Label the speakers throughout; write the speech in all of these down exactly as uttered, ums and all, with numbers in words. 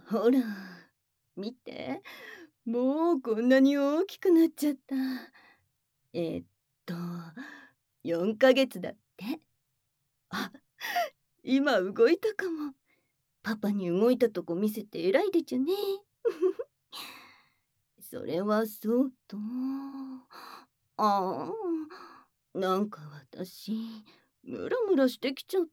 Speaker 1: ほら、見て。もうこんなに大きくなっちゃった。えーっと、よんかげつだって。あ、今動いたかも。パパに動いたとこ見せて偉いでちゅね。それはそうと。ああ、なんか私、ムラムラしてきちゃった。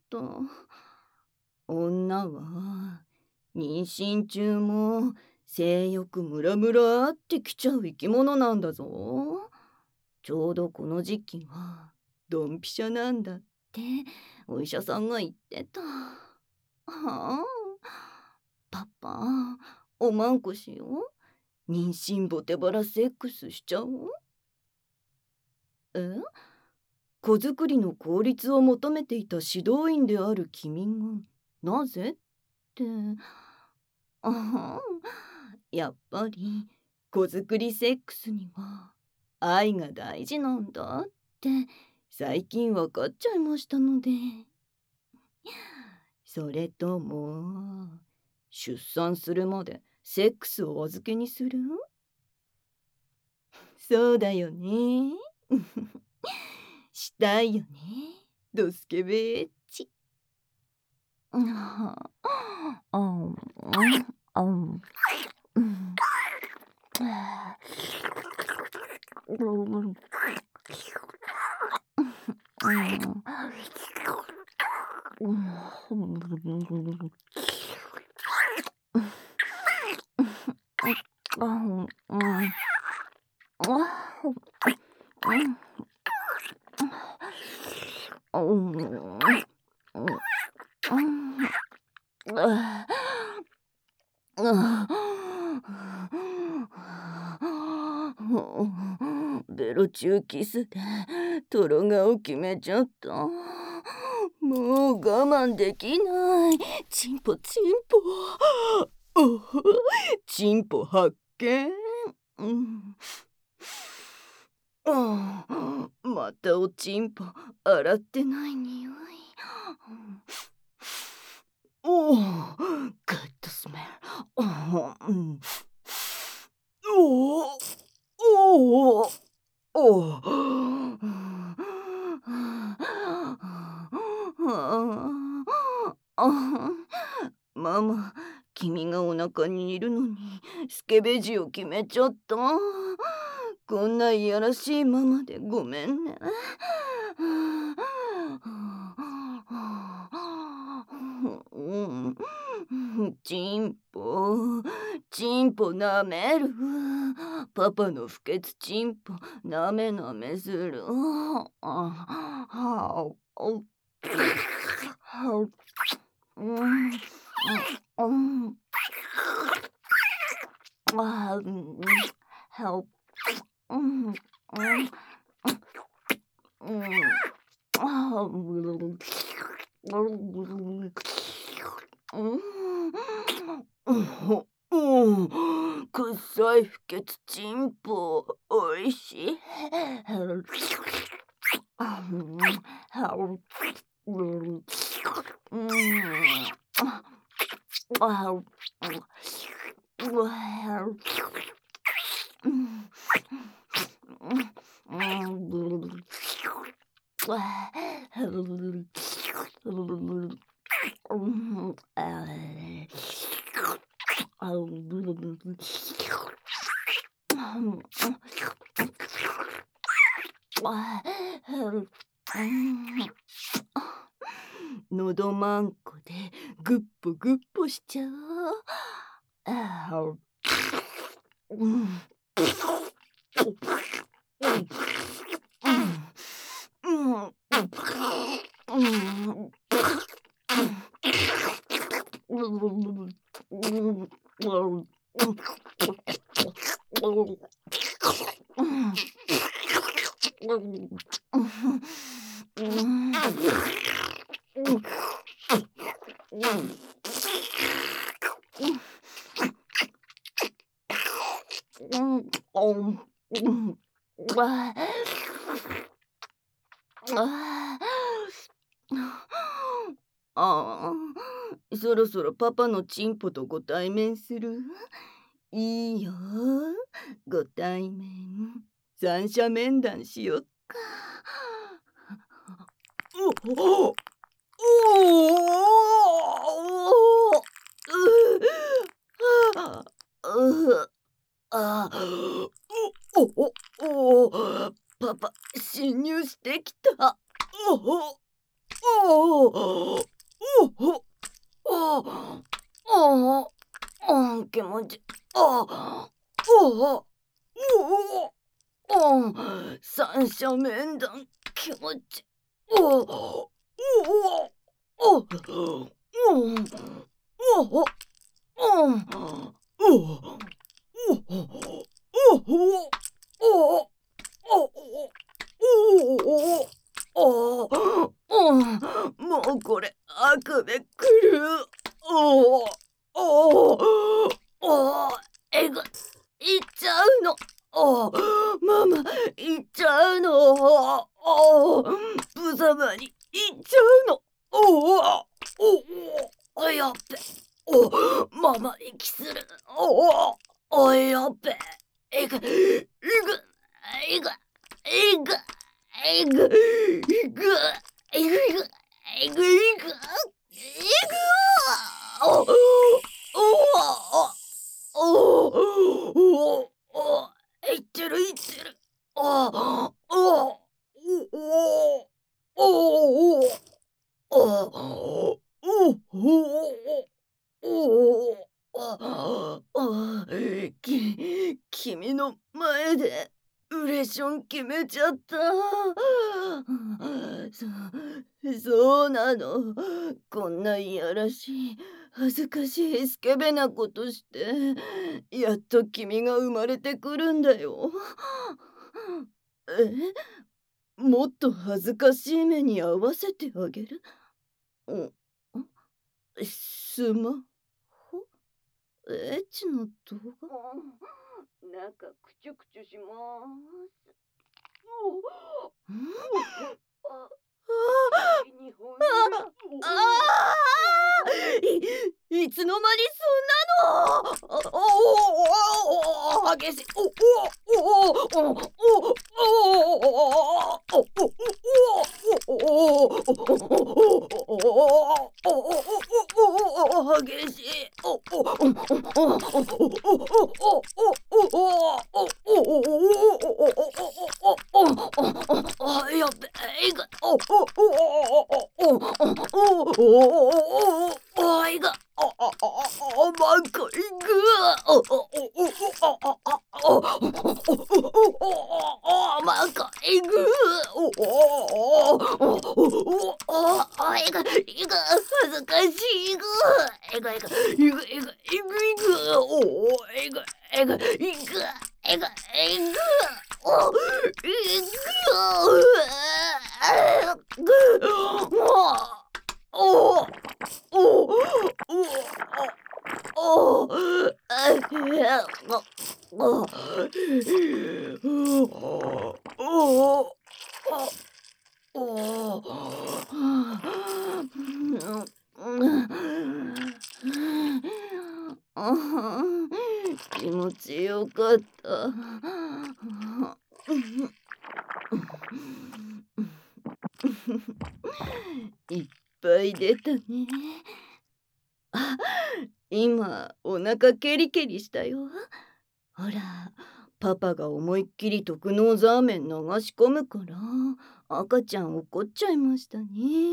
Speaker 1: 女は、妊娠中も性欲ムラムラってきちゃう生き物なんだぞ。ちょうどこの時期は、ドンピシャなんだって、お医者さんが言ってた。はあ、パパ、おまんこしよう。妊娠ボテバラセックスしちゃおう。え、子作りの効率を求めていた指導員である君が、なぜって。あはん、やっぱり子作りセックスには愛が大事なんだって最近わかっちゃいましたので。それとも出産するまでセックスをお預けにする？そうだよね。したいよね、ドスケベッチ。ああ、うん、うん、うん。うん。ベロ中キスでトロがを決めちゃった。もう我慢できない。チンポチンポ。おほ、チンポ発見。うん、ああ、またおちんぽ洗ってない匂い。おお、グッドスメル。おお、うん、おお、おお、ママ、君がお腹にいるのにスケベジを決めちゃった。こんないやらしいママでごめんね。うん、チンポ、チンポなめる。パパの不潔チンポなめなめする。あ、はお、はお、うん、うん、あ、うん、help、うん、うん、うん、あ、うん、うん、くっさい不潔チンポ、おいしい。あ、うん、はお、うん、うん、あ、うん、うわ、うん、うん、わうん、ああ、うん、あ、うん、のどまんこでぐっぽぐっぽしちゃおう。あ、うん、うん、うん、うん、ああ、 そろそろパパのチンポとご対面する？いいよ。ご対面。三者面談しよっか。おおおおあうあおおおおパパ侵入してきた。おおおおおおおお気持ちおおおお三者面談気持ちおおおおおおもうこれあくびくる。おおおえぐいっちゃうの。おママいっちゃうの。おぶざまにいっちゃうの。おおおやっべ。おママ息する。おおやっべ。えぐいぐいぐいぐいぐいぐいぐいぐいぐえぐいぐえぐおおおおおいってるいってる。おおおおおおおおおき君の前でウレション決めちゃった。そそうなの。こんないやらしい恥ずかしいスケベなことしてやっと君が生まれてくるんだよ。えもっと恥ずかしい目に遭わせてあげる？んスマホエッチの動画？なんかクチュクチュします。んああ日本ああいいつの間にそんなの。おおお激しい。おおおおお激しい。おおおやべえがおおおおおいがあああばっかいくおおおおあおおばっかいくおおおおいがいが恥ずかしいがいがいがいがいがいがいがおおいがいがいがいがいがおいがおおおおあやおおお気持ちよかった。いっぱい出たね。あ、今お腹ケリケリしたよ。ほら、パパが思いっきり特納ザーメン流し込むから赤ちゃん怒っちゃいましたね。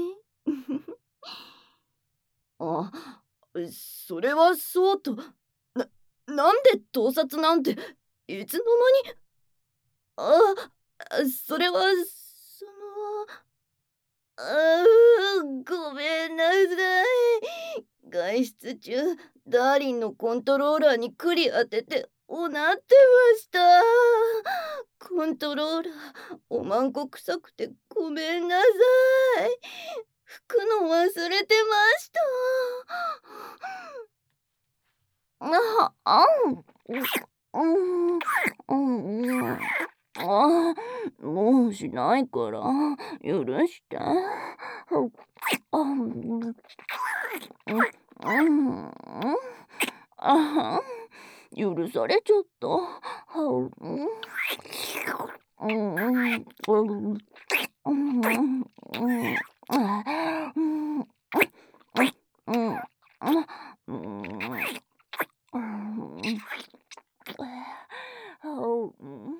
Speaker 1: あ、それはそうと、な、なんで盗撮なんていつの間に。あ、それはそのあーごめんなさい。外出中、ダーリンのコントローラーに栗当てておなってました。コントローラー、おまんこ臭くてごめんなさい。拭くの忘れてました。あ、あん、うん、うん、うんああ、もうしないから許して。あ、うん、 うんあ許されちゃった。うんうんうんうんうんうん